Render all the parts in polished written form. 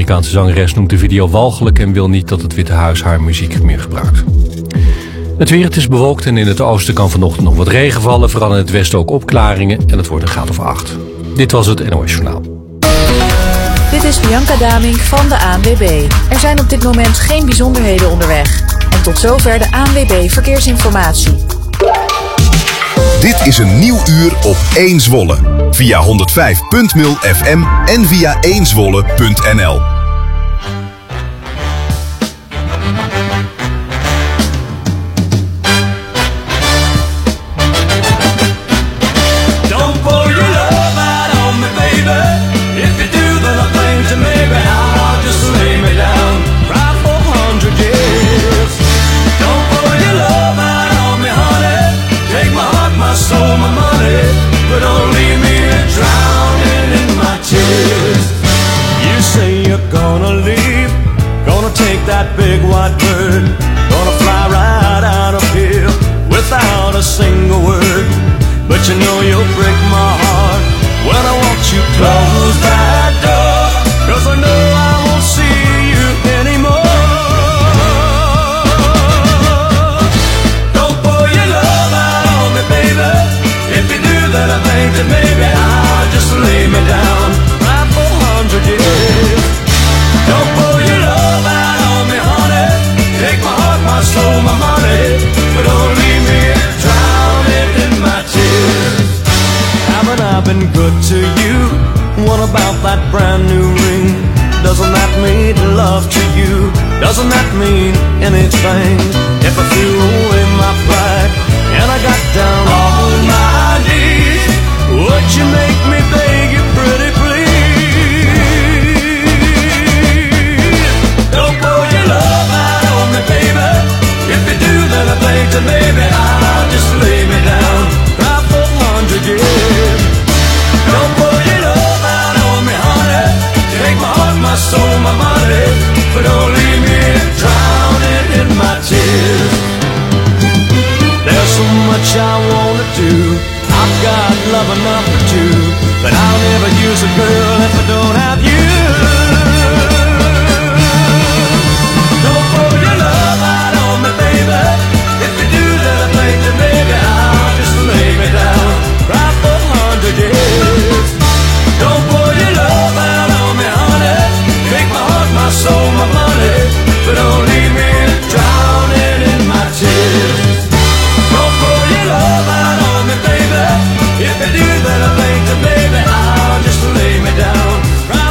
Amerikaanse zangeres noemt de video walgelijk en wil niet dat het Witte Huis haar muziek meer gebruikt. Het weer, het is bewolkt en in het oosten kan vanochtend nog wat regen vallen. Vooral in het westen ook opklaringen en het wordt een graad of 8. Dit was het NOS Journaal. Dit is Bianca Damink van de ANWB. Er zijn op dit moment geen bijzonderheden onderweg. En tot zover de ANWB Verkeersinformatie. Dit is een nieuw uur op 1 Zwolle. Via 105.0 FM en via 1zwolle.nl. That big white bird, gonna fly right out of here without a single word. But you know you'll break my heart when I watch you close that door, 'cause I know I won't see you anymore. Don't pour your love out on me, baby. If you do, then I think that maybe I'll just lay me down right for 100 years. Don't pour your love out on me, honey. Take my heart, my soul, my money, but don't leave me drowning in my tears. Haven't I been good to you? What about that brand new ring? Doesn't that mean love to you? Doesn't that mean anything? If I threw away my pride and I got down on my knees, would you make me beg you pretty please? Don't pour your love out on me, baby. If you do, then I think that maybe I'll just lay me down right for 100 years. Don't pour your love out on me, honey. Take my heart, my soul, my money, but don't leave me drowning in my tears. There's so much I wanna do. I've got love enough for two, but I'll never use a girl if I don't have you. Don't pour your love out on me, baby. If you do, then I think that maybe I'll just lay me down right for 100 years. Don't pour your love out on me, honey. Take my heart, my soul, my money, but don't leave me drowning in my tears. Don't pour your love out on me, baby. If you do, then I think that maybe I'll just lay me down right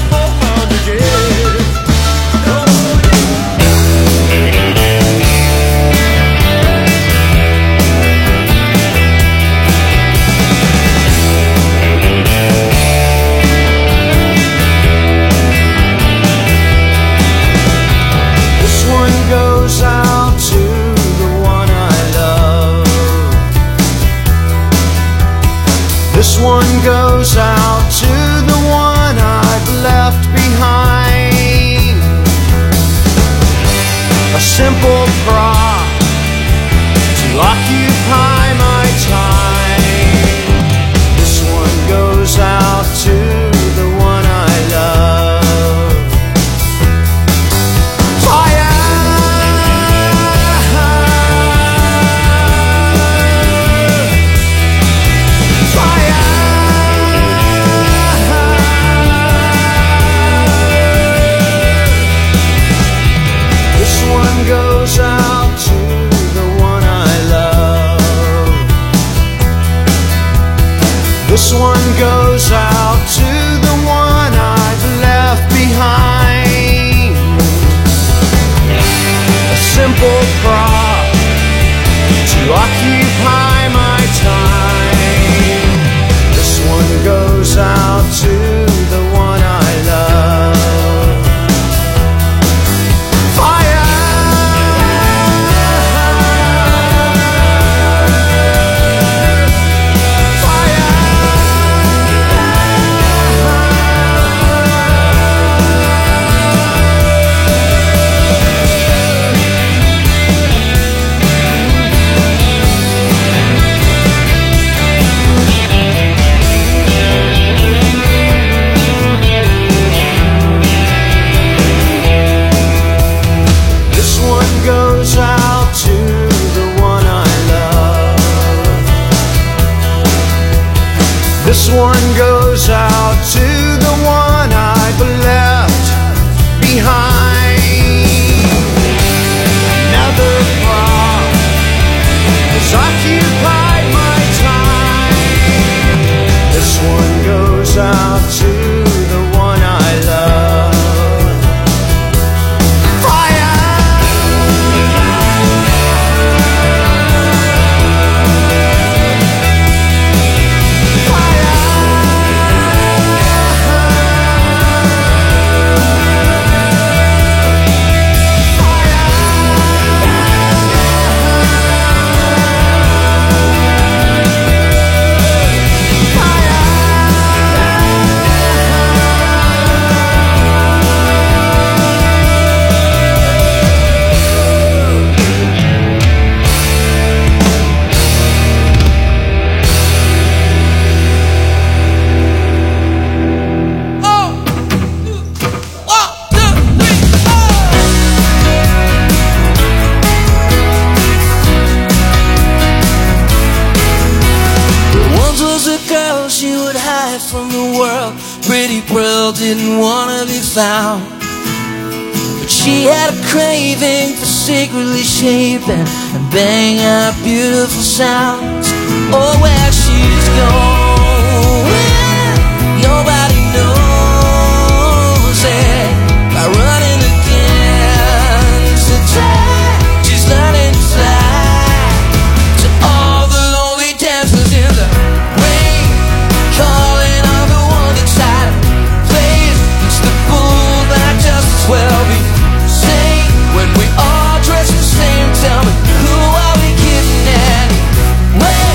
sweet pearl didn't want to be found, but she had a craving for secretly shaping and banging out beautiful sounds. Oh, where she's going, nobody knows it. By running against the tide, she's learning to fly to all the lonely dancers in the rain, calling on the one inside of place. It's the fool that just as well be sane when we all dress the same. Tell me, who are we kidding anyway?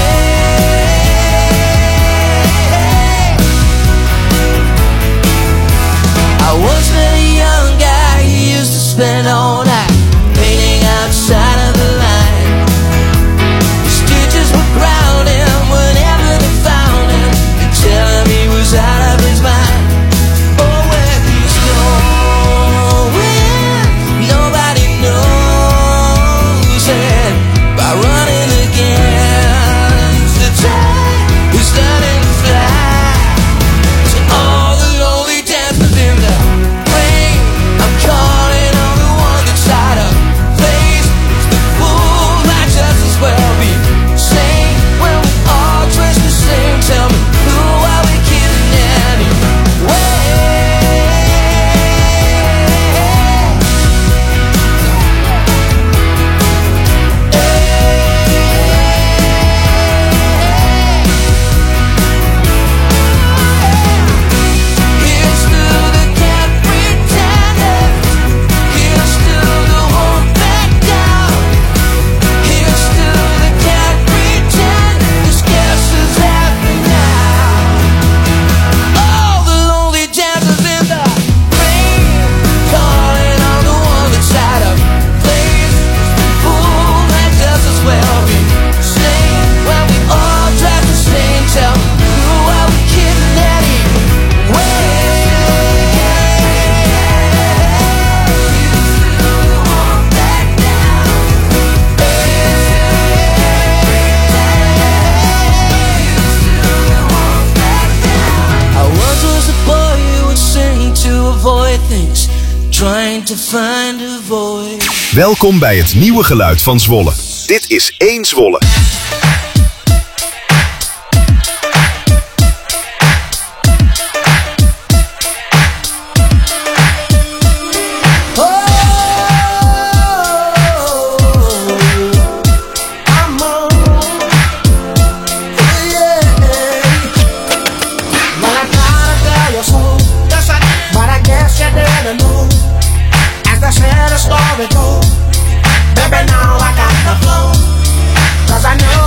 I once met a young guy who used to spend all night painting outside of the line. The stitches would ground him whenever they found him. They tell him he was out of his mind. Oh, where he's going, nobody knows it. By running against the tide, he's learning to fly to all the lonely dancers in the rain. I'm calling on the one that's out of place. It's the fool might just as well be sane when we all dress the same. Tell me, who are we kidding anyway? Here's to the cat pretenders. Here's to the one back down. Here's to the cat pretenders. Guess who's happy now? All the lonely dancers in the rain, calling on the one that's out of place. The fool might just as well be sane when we all dress the same. Tell me, who are we kidding anyway? I once was a boy who would sing to avoid things, trying to find a voice. Welkom bij het nieuwe geluid van Zwolle. Dit is 1 Zwolle. I'm on, yeah. Well, I gotta tell you so, but I guess you didn't know. As the sad story goes, baby, now I got the flow. 'Cause I know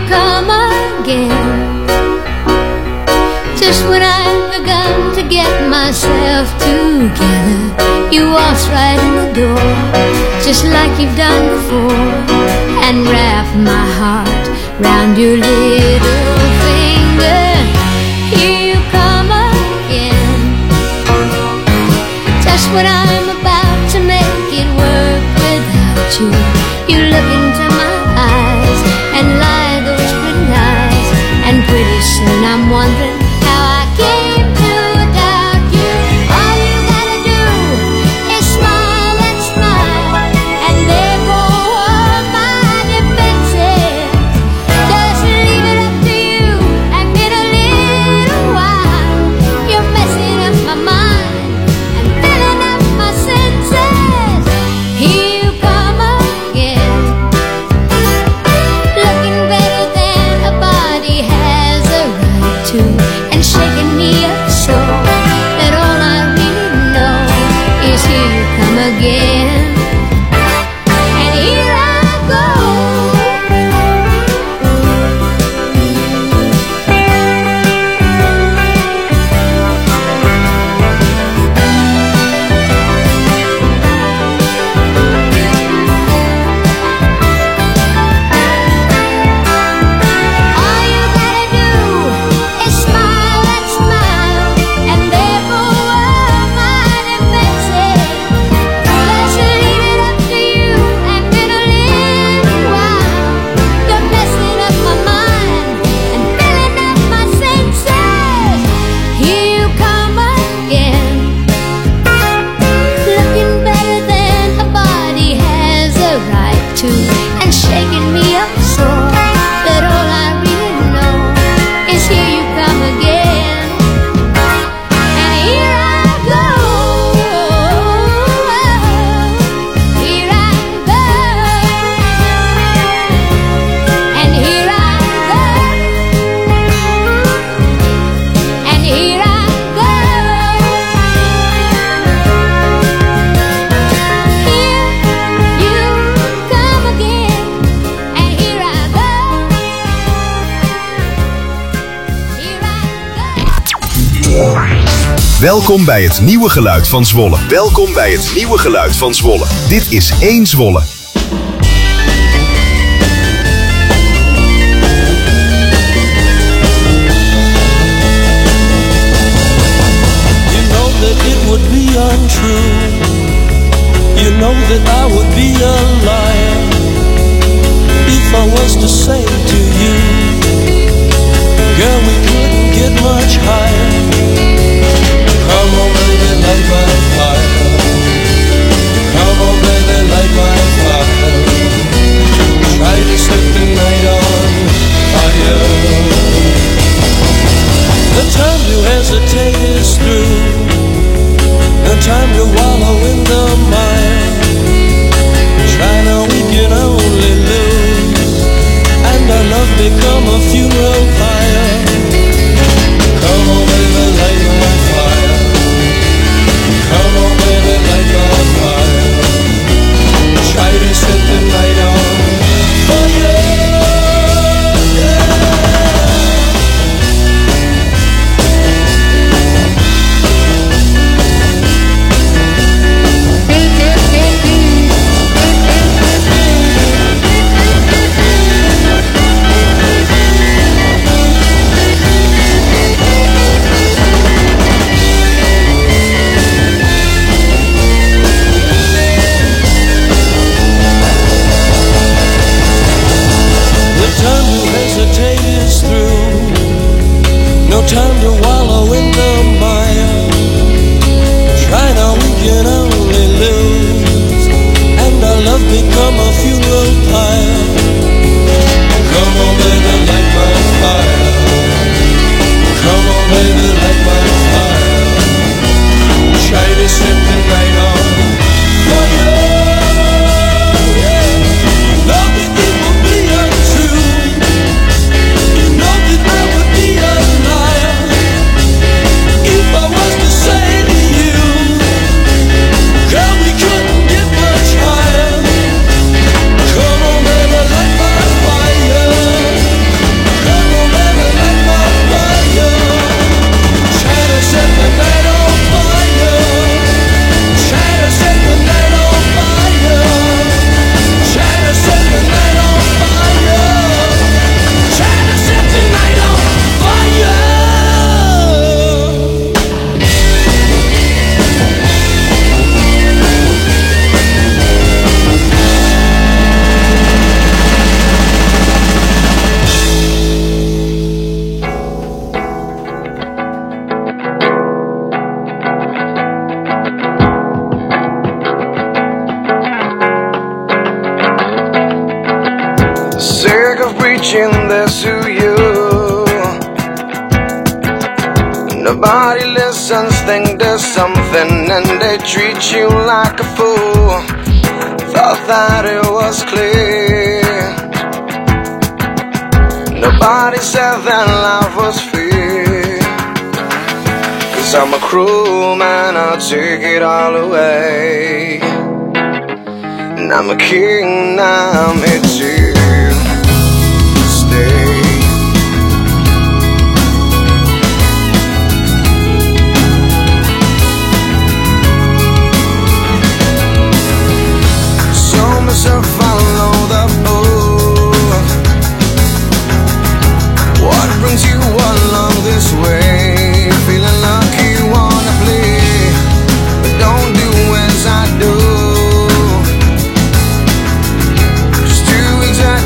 come again. Just when I've begun to get myself together, you waltz right in the door, just like you've done before, and wrap my heart round your little finger. Here you come again. Just when I'm about to make it work without you, you look into my eyes and lie those pretty eyes, and pretty soon I'm wondering how I came to doubt you. All you gotta do is smile and smile, and there go all my defenses. Just leave it up to you, and in a little while you're messing up my mind and filling up my senses. Here you come again, looking better than a body has a right to, and shaking me up so that all I really know is here you come again. And here I go. All you gotta do is smile and smile, and there go all my defenses. Just leave it up to you, and in a little while you're messing up my mind and filling up my senses. Here you come again, looking better than a body has a right to, and shaking me up so that all I really know is here you come again. And here I go, here I go, and here I go, and here I go. Here you come again, and here I go, here I go. Welkom bij het nieuwe geluid van Zwolle. Welkom bij het nieuwe geluid van Zwolle. Dit is 1 Zwolle. You know that it would be untrue. You know that I would be a liar if I was to say to you, girl, we couldn't get much higher. Come on, baby, light my fire. Come on, baby, light my fire. Try to set the night on fire. The time to hesitate is through. No time to wallow in the mire. China, we can only lose, and our love become a funeral pyre. Come on, baby, light my fire. Come on, baby, light my fire. Try to set the night on fire. preaching this to you. Nobody listens, think there's something, and they treat you like a fool. Thought that it was clear. Nobody said that life was fair. 'Cause I'm a cruel man, I'll take it all away. And I'm a king, now I'm here to stay. So follow the book. What brings you along this way? Feeling lucky, wanna play, but don't do as I do. Just do exactly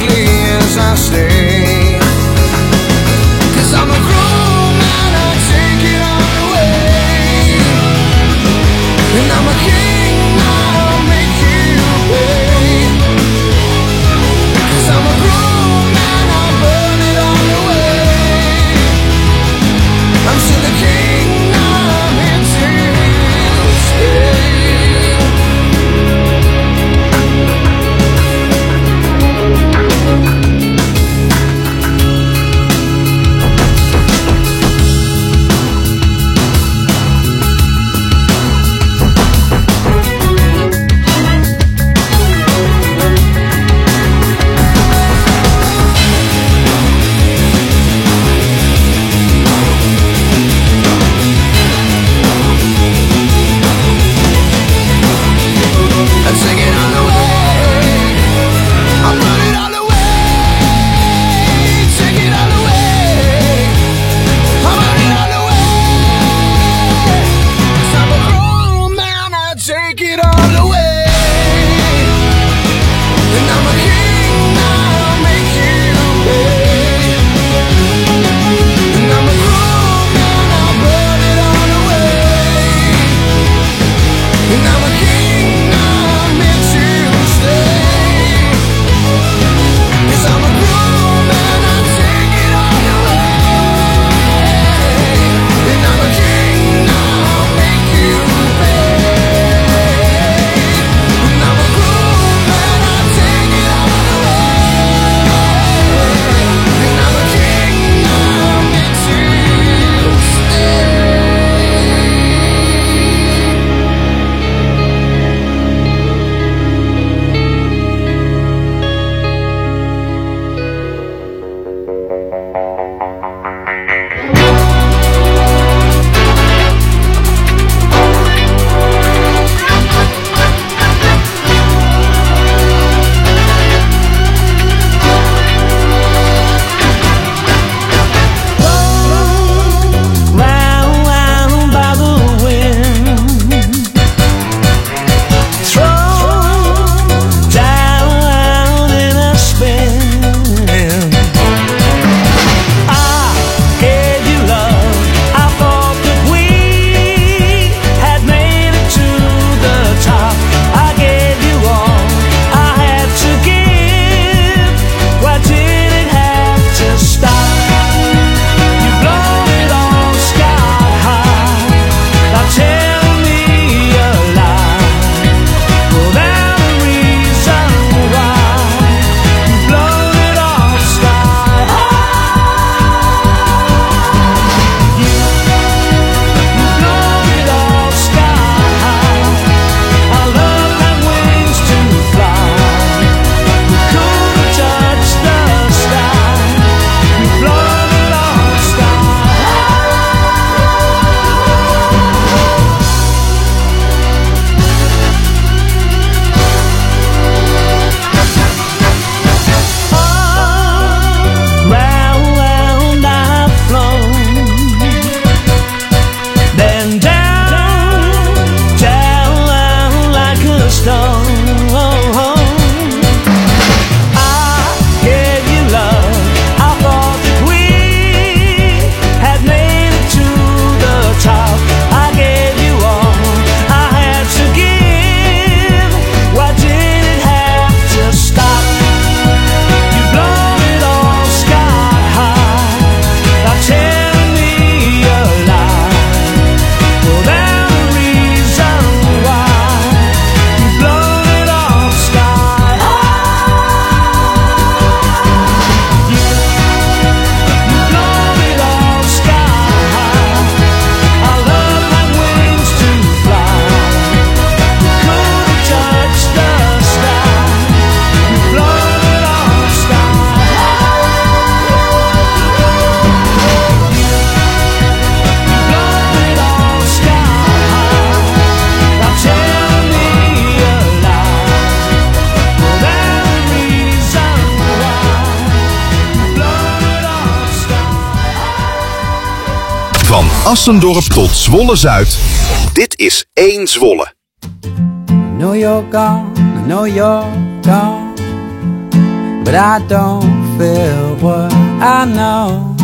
Assendorp tot Zwolle-Zuid. Dit is 1 Zwolle. I know you're gone, I know you're gone, but I don't feel what I know.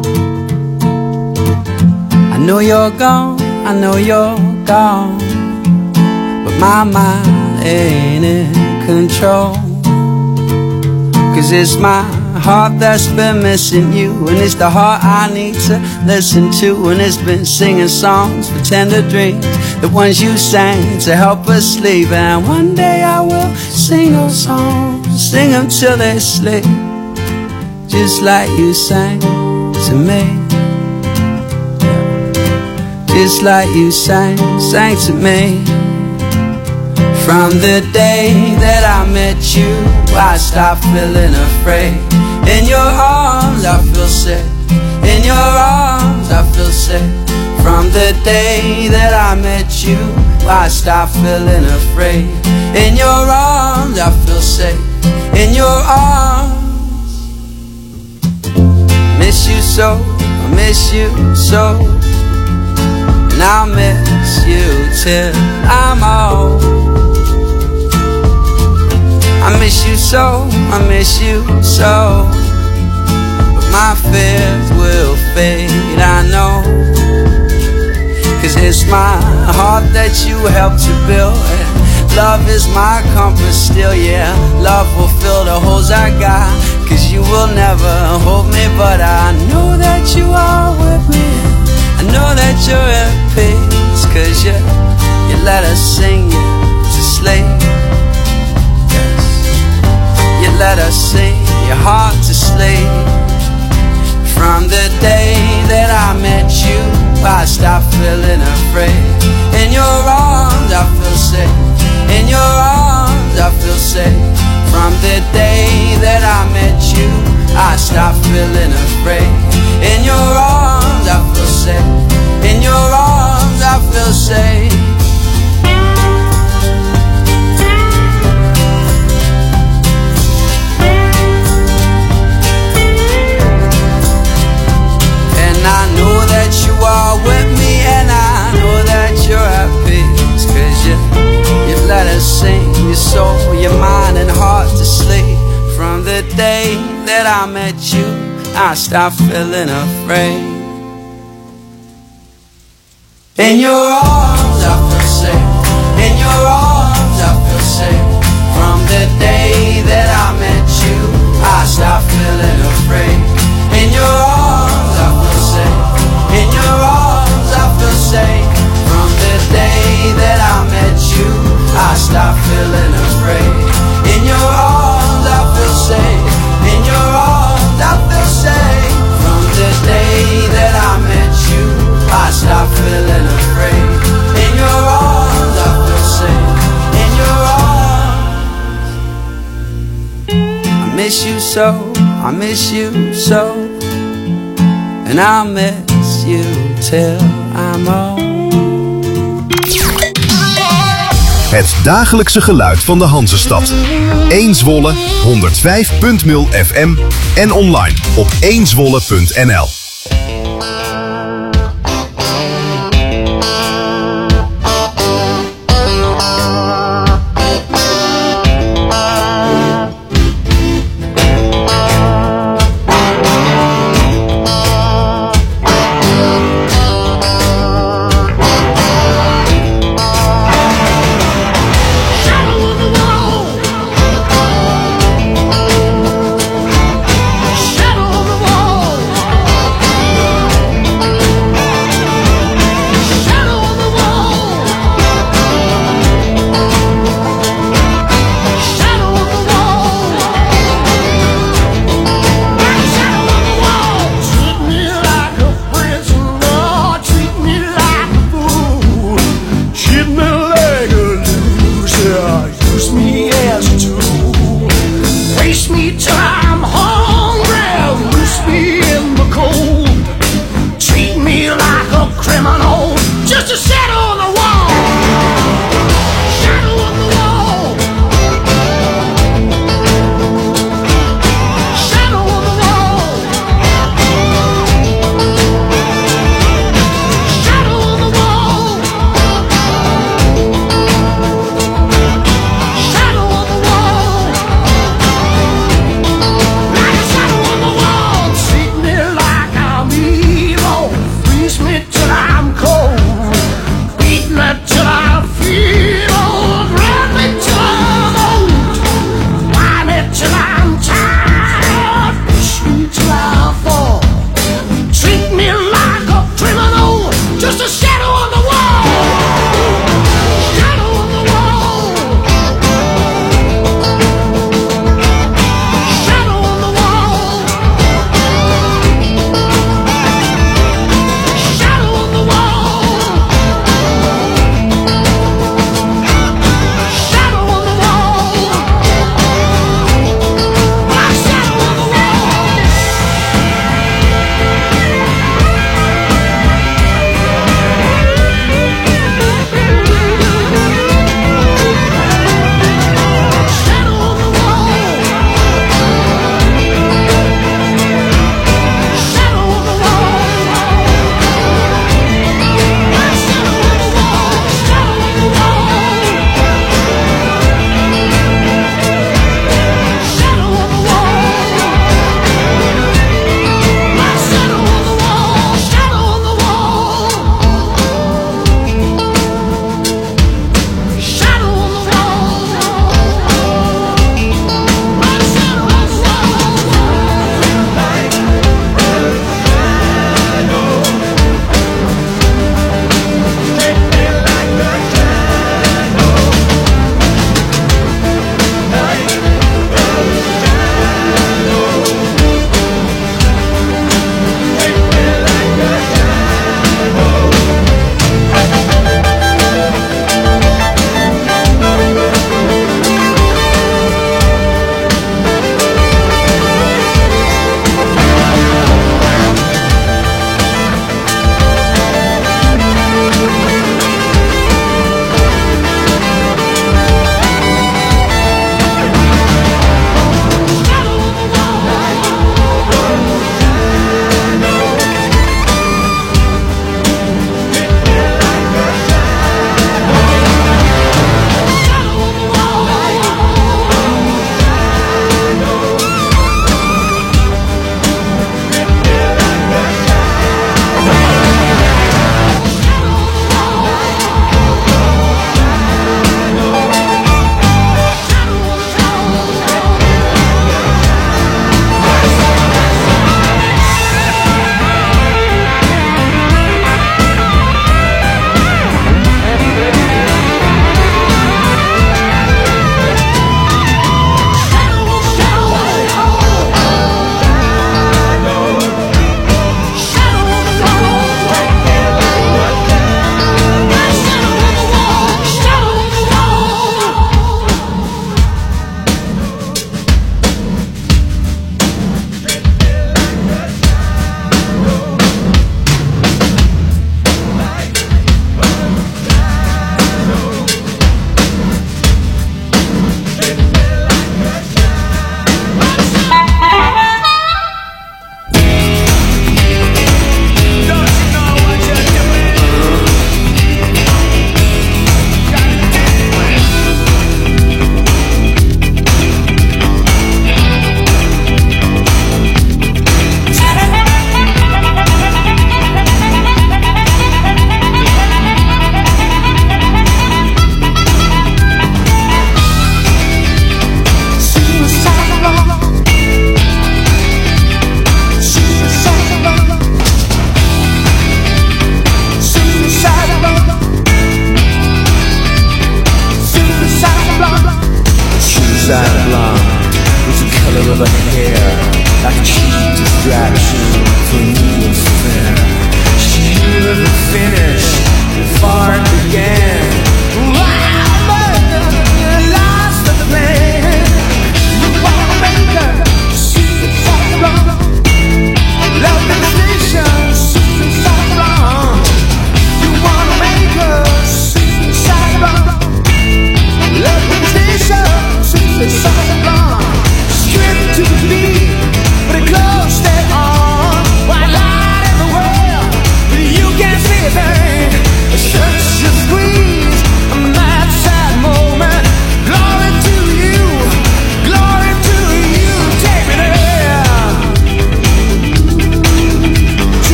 I know you're gone, I know you're gone, but my mind ain't in control. 'Cause it's my heart that's been missing you, and it's the heart I need to listen to, and it's been singing songs for tender dreams, the ones you sang to help us sleep. And one day I will sing those songs, sing them till they sleep, just like you sang to me, just like you sang to me. From the day that I met you, I stopped feeling afraid. In your arms I feel safe, in your arms I feel safe. From the day that I met you, I stopped feeling afraid. In your arms I feel safe, in your arms. Miss you so, I miss you so, and I'll miss you till I'm old. I miss you so, I miss you so, but my fears will fade, I know. 'Cause it's my heart that you helped to build, and love is my compass still, yeah. Love will fill the holes I got, 'cause you will never hold me, but I know that you are with me. I know that you're at peace, 'cause you let us sing you to sleep. You let us sing your heart to sleep. From the day that I met you, I stopped feeling afraid. In your arms I feel safe, in your arms I feel safe. From the day that I met you, I stopped feeling afraid. In your arms I feel safe, in your arms I feel safe. You are with me, and I know that you're at peace, 'cause you let us sing your soul, your mind and heart to sleep. From the day that I met you, I stopped feeling afraid. In your arms I feel safe, in your arms I feel safe. From the day that I met you, I stopped feeling afraid. In your arms I feel safe, in your arms I feel safe. From the day that I met you, I stopped feeling afraid. In your arms I feel safe, in your arms I feel safe. From the day that I met you, I stopped feeling afraid. In your arms I feel safe, in your arms. I miss you so, I miss you so, and I'll miss you till I'm old. Het dagelijkse geluid van de Hanzestad. 1 Zwolle, 105.0 FM en online op 1zwolle.nl.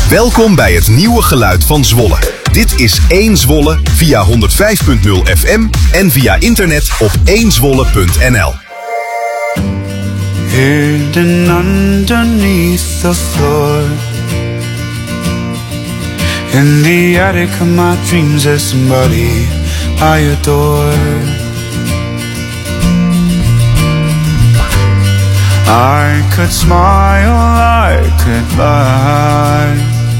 Welkom bij het nieuwe geluid van Zwolle. Dit is 1 Zwolle via 105.0 FM en via internet op 1zwolle.nl. Hidden underneath the floor, in the attic of my dreams there's somebody I adore. I could smile, I could lie,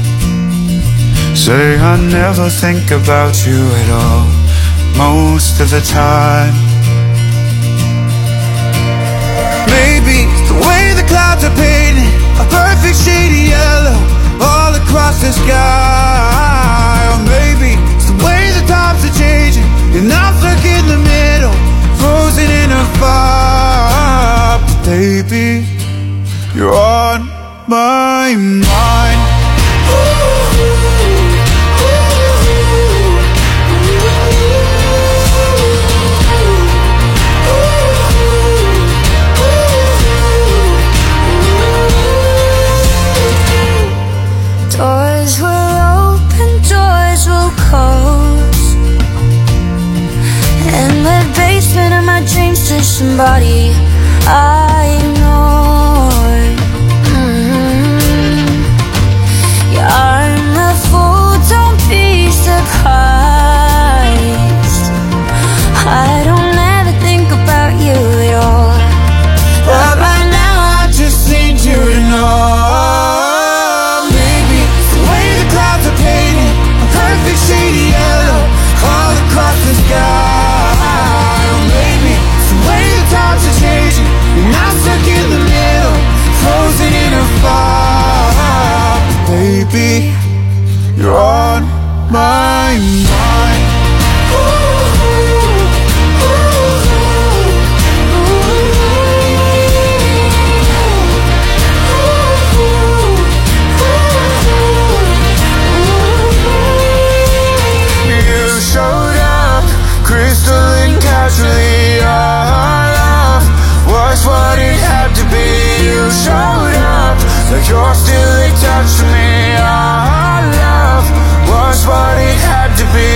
say I never think about you at all, most of the time. Maybe it's the way the clouds are painted a perfect shade of yellow all across the sky. Or maybe it's the way the times are changing and I'm stuck in the middle, frozen in a fire. But baby, you're on my mind. Doors will open, doors will close. In the basement of my dreams there's somebody I ignored. Yeah, I'm a fool, don't be surprised. I don't ever think about you at all, but right now I just need you to know. Shady yellow all across the sky. Or maybe it's the way the times are changing and I'm stuck in the middle, frozen in a fire. Baby, you're on my mind. Showed up, crystalline casually. Our love was what it had to be. You showed up like you're still attached to me. Our love was what it had to be.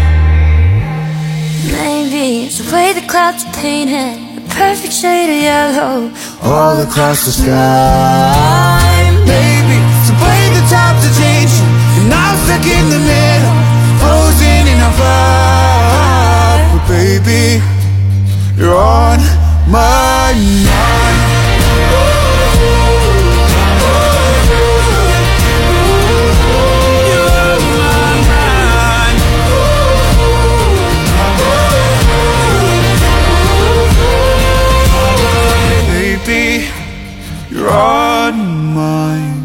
Maybe it's the way the clouds are painted a perfect shade of yellow all across the sky. Maybe it's the way the times are changing and I'm stuck in the middle, frozen in a fire. But baby, you're on my mind. You're on my mind. Baby, you're on my mind.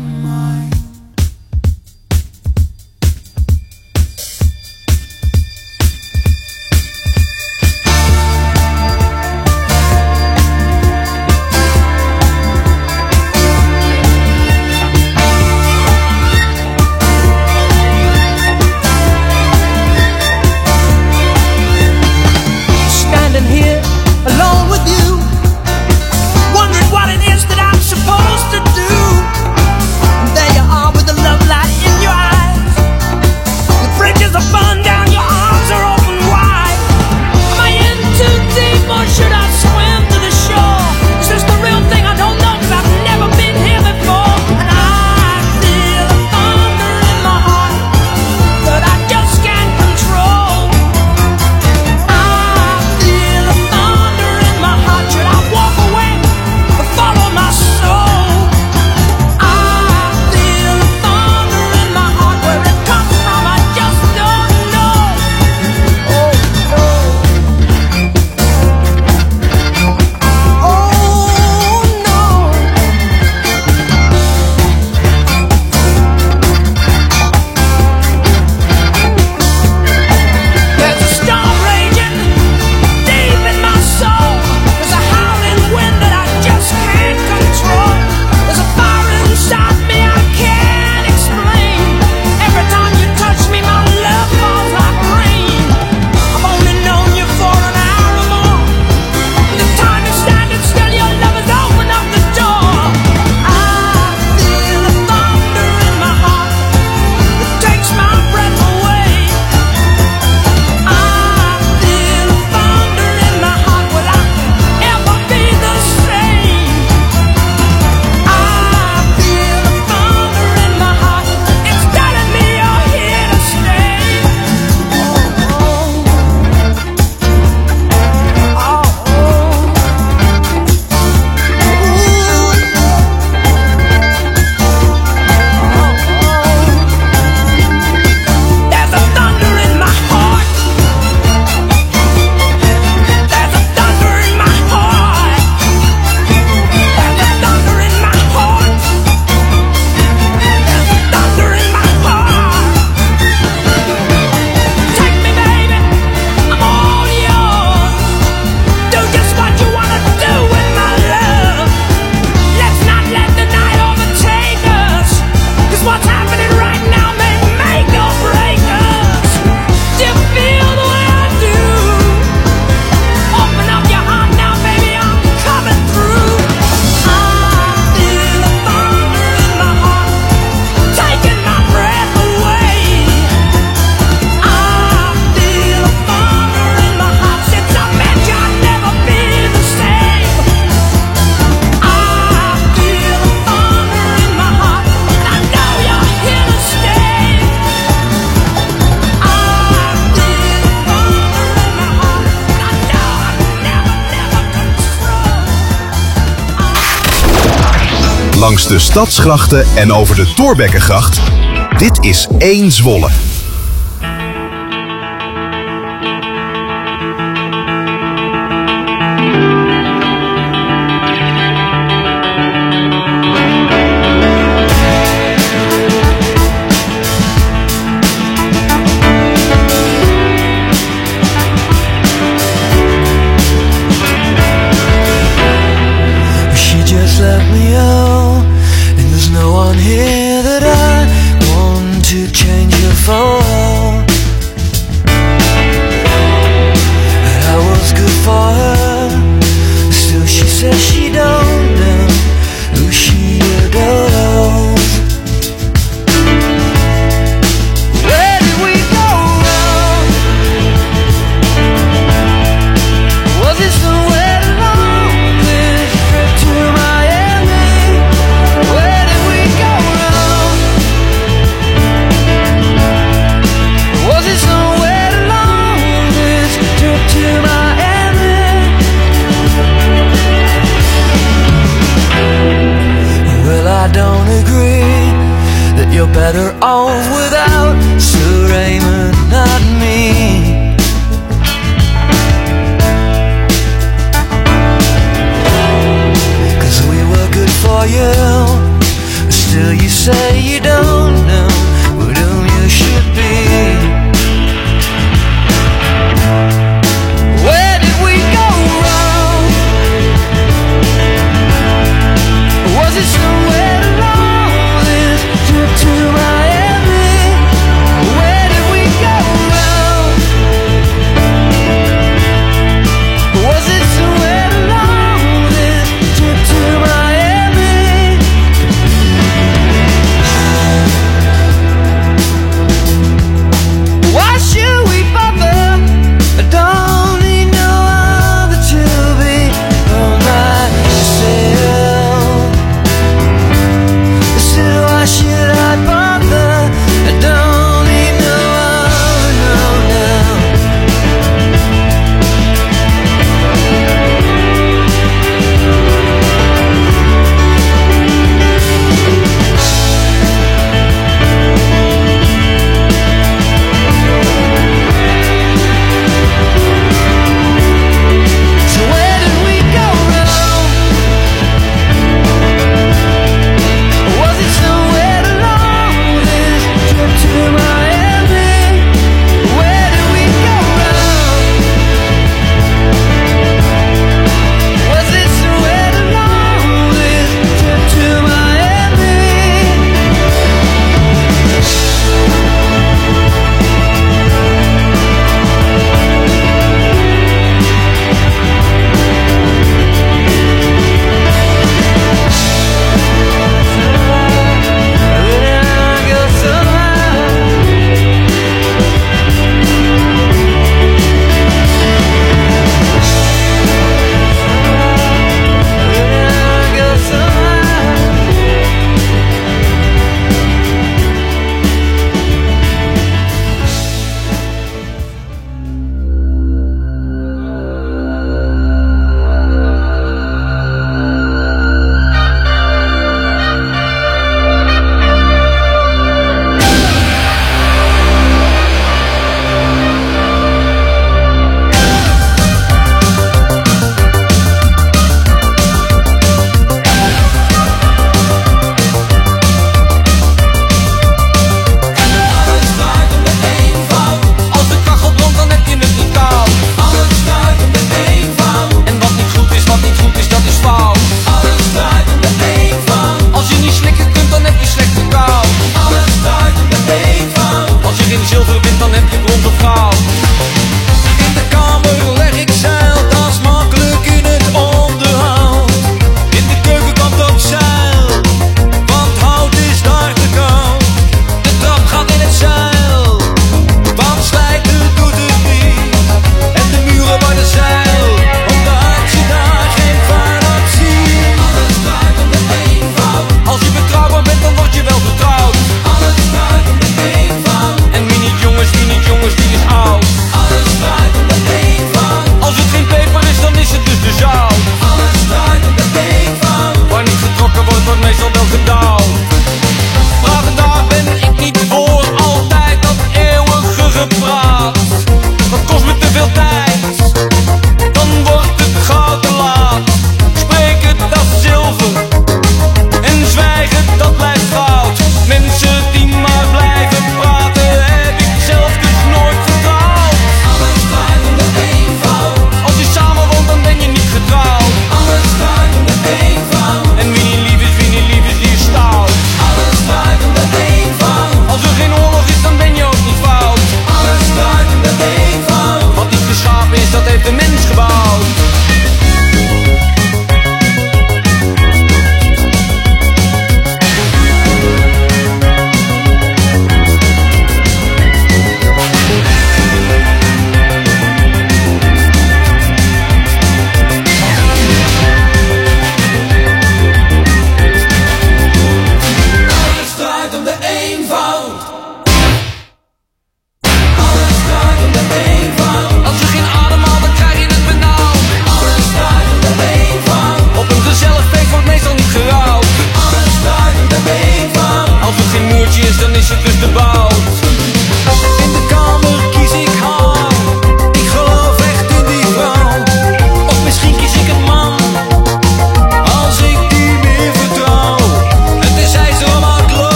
langs de stadsgrachten en over de Thorbeckengracht. Dit is 1 Zwolle. Better off without Sir Raymond, not me. 'Cause we were good for you, but still you say you don't know what whom you should be. Where did we go wrong? Was it somewhere along this trip to Miami? Where did we go wrong? Was it somewhere along this trip to Miami? Why should we bother? I don't need no other to be on myself. So why should I bother? I don't need no other, no, no. So where did we go wrong? Was it somewhere along this trip to Miami? Where did we go wrong? Was it somewhere along this trip to Miami? Als de kachel brandt, dan heb je het niet koud. Alles draait om de eenvoud. En wat niet goed is, dat is fout. Alles draait om de eenvoud. Als je niet slikken kunt, dan heb je slechte kou. Alles draait om de eenvoud. Als je geen zilver wint, dan heb je brons of goud. In de kamer leg ik zeil, dat is makkelijk in het onderhoud. In de keuken kan het ook zeil, want hout is daar te koud. De trap gaat in het zeil, want slijten doet het niet. En de muren worden zeil, omdat je daar geen vaart ziet. Alles draait om de eenvoud. Als je betrouwbaar bent, dan word je wel vertrouwd. Alles draait om de eenvoud. En wie niet jongens die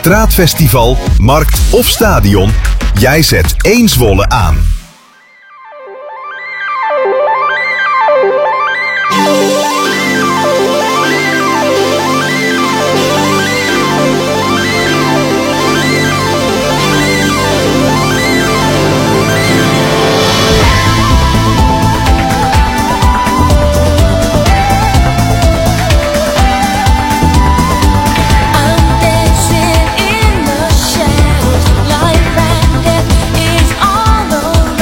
straatfestival, markt of stadion, jij zet 1 Zwolle aan. Life and death is all around.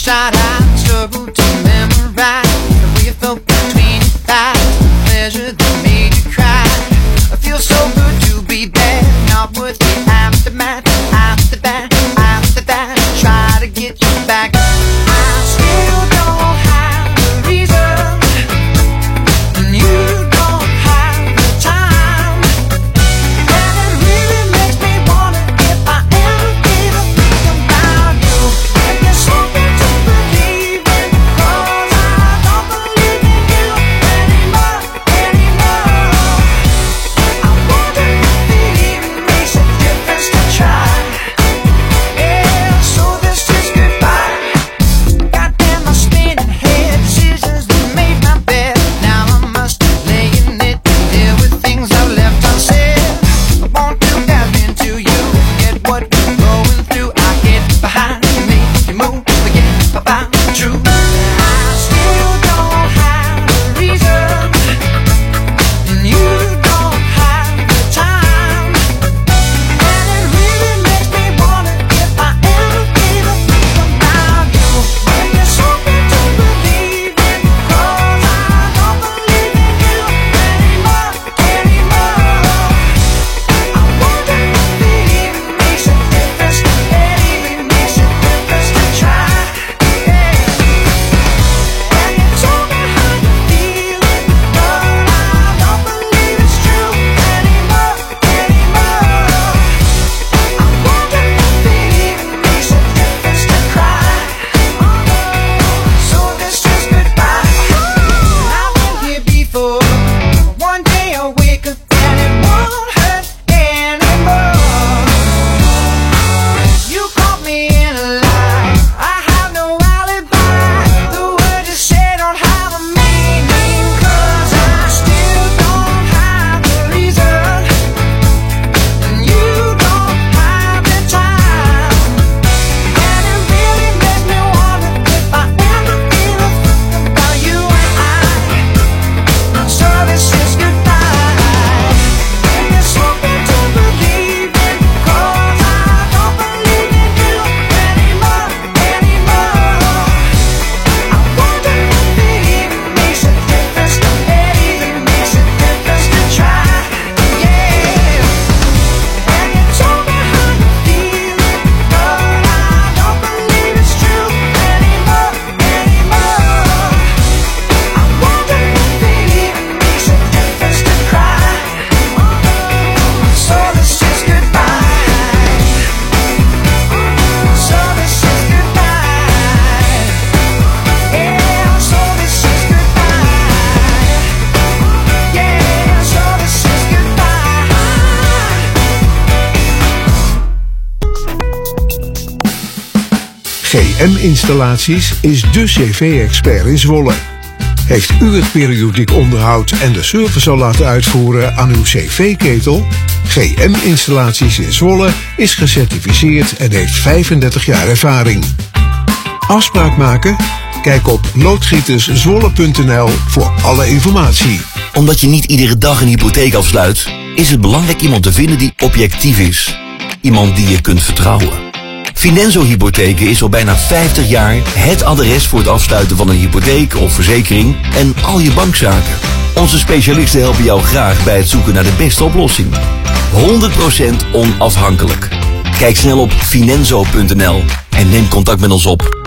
shot, I struggle to memorize the way you felt between your thighs, the pleasure that made you cry. It feels so good to be bad, not worth the aftermath. After that, try to get you back. I still don't have the reason, and you don't have the time. And it really makes me wonder if I ever gave a thing about you. If there's something to believe in, 'cause I don't believe in you anymore. I wonder if it even makes a difference to try. Yeah, so this is goodbye. Goddamn, I'm spinning head, decisions that made my bed. Now I must lay in it to deal with things I've left unsaid. I want to dive into you, get what we're going through. I get behind you, make you move, forget about the truth. I still don't have the reason, and you don't have the time. And it really makes me wonder if I ever gave a thing about you. If there's something to believe in, 'cause I don't believe in you anymore. I wonder if it even makes a difference, to try. And you told me how you feel, but I don't believe it's true anymore. I wonder if it even makes a difference to cry. So this is goodbye. I've been here before. One day I'll wake up and it won't hurt anymore. You caught me in a lie. I have no alibi. The words you said don't have a meaning, 'cause I still don't have the reason, and you don't have the time. And it really makes me wonder if I ever feel a thing about you and I. So this is goodbye. If there's something to believe in, 'cause I don't believe in you anymore. I wonder if it even makes a difference, to try. Yeah. And you told me how you feel, but I don't believe it's true anymore. I wonder if it even makes a difference to cry. So this is goodbye. So this is goodbye. Yeah, so this is goodbye. Yeah, so this is goodbye. GM Installaties is de cv-expert in Zwolle. Heeft u het periodiek onderhoud en de service al laten uitvoeren aan uw cv-ketel? GM Installaties in Zwolle is gecertificeerd en heeft 35 jaar ervaring. Afspraak maken? Kijk op loodgieterszwolle.nl voor alle informatie. Omdat je niet iedere dag een hypotheek afsluit, is het belangrijk iemand te vinden die objectief is. Iemand die je kunt vertrouwen. Finanzo Hypotheken is al bijna 50 jaar het adres voor het afsluiten van een hypotheek of verzekering en al je bankzaken. Onze specialisten helpen jou graag bij het zoeken naar de beste oplossing. 100% onafhankelijk. Kijk snel op finanzo.nl en neem contact met ons op.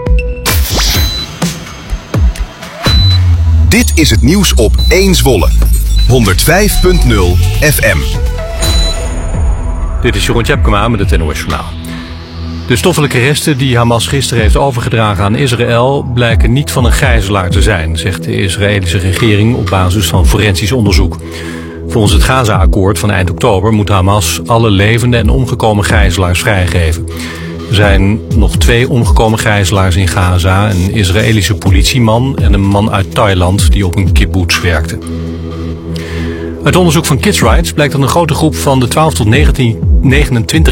Dit is het nieuws op 1 Zwolle. 105.0 FM. Dit is Jeroen Tjepkema met het NOS Journaal. De stoffelijke resten die Hamas gisteren heeft overgedragen aan Israël blijken niet van een gijzelaar te zijn, zegt de Israëlische regering op basis van forensisch onderzoek. Volgens het Gaza-akkoord van eind oktober moet Hamas alle levende en omgekomen gijzelaars vrijgeven. Er zijn nog 2 omgekomen gijzelaars in Gaza, een Israëlische politieman en een man uit Thailand die op een kibbutz werkte. Uit onderzoek van Kids Rights blijkt dat een grote groep van de 12 tot 29